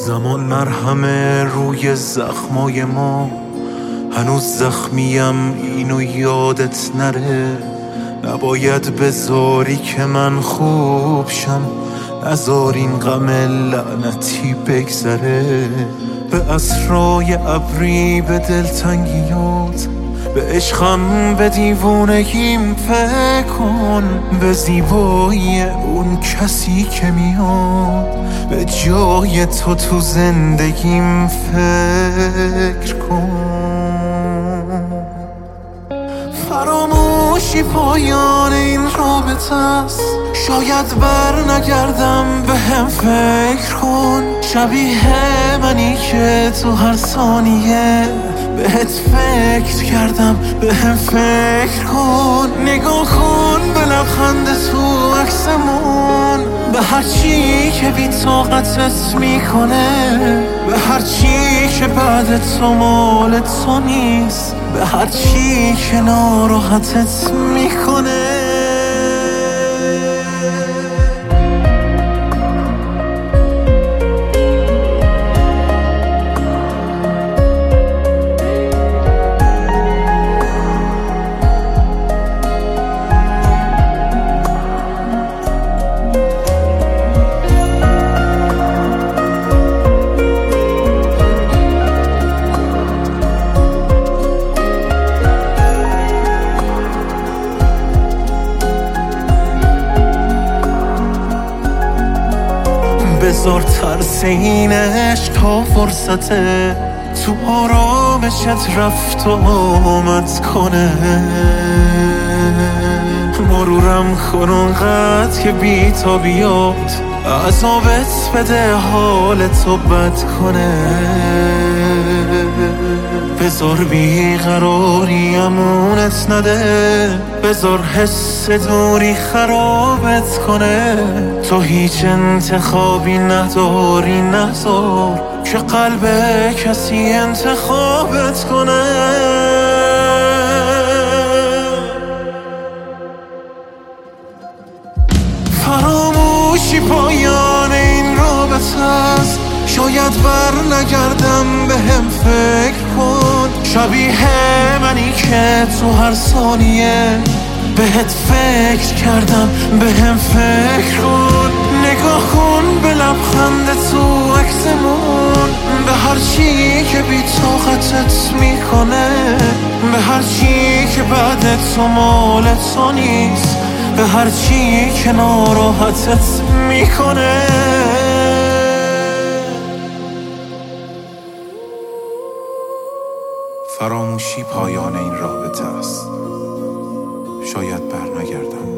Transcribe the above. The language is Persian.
زمان مرهمه روی زخمای ما، هنوز زخمیم اینو یادت نره. نباید بذاری که من خوب شم، نذار این غم لعنتی بگذره. به اسرای ابری، به دلتنگیات، به عشقم، به دیوونگیم فکر کن. به زیبایی اون کسی که میاد به جای تو زندگیم فکر کن. فراموشی پایان این رابطه است، شاید بر نگردم، به هم فکر کن. شبیه منی که تو هر ثانیه بهت فکر کردم، به هم فکر کن. نگاه کن به لبخند تو عکسمون، به هر چی که بی طاقتت میکنه، به هر چی که بعد تو مال تو نیست، به هر چی که ناراحتت میکنه. بذار ترس این عشق تا فرصته، تو آرامشت رفت و آمد کنه. مرورم کن اونقدر که بی تا بیاد، عذابت بده حالتو بد کنه. بذار بیقراری امونت نده، بذار حس دوری خرابت کنه. تو هیچ انتخابی نداری، نذار که قلب کسی انتخابت کنه. فراموشی پایان این رابطه است، شاید بر نگردم، به هم فکر کن. شبیه منی که تو هر ثانیه بهت فکر کردم، به هم فکر کن. نگاه کن به لبخند تو عکسمون، به هر چی که بی طاقتت میکنه، به هر چی که بعد تو مال تو نیست، به هر چی که ناراحتت میکنه. فراموشی پایان این رابطه است، شاید بر نگردم.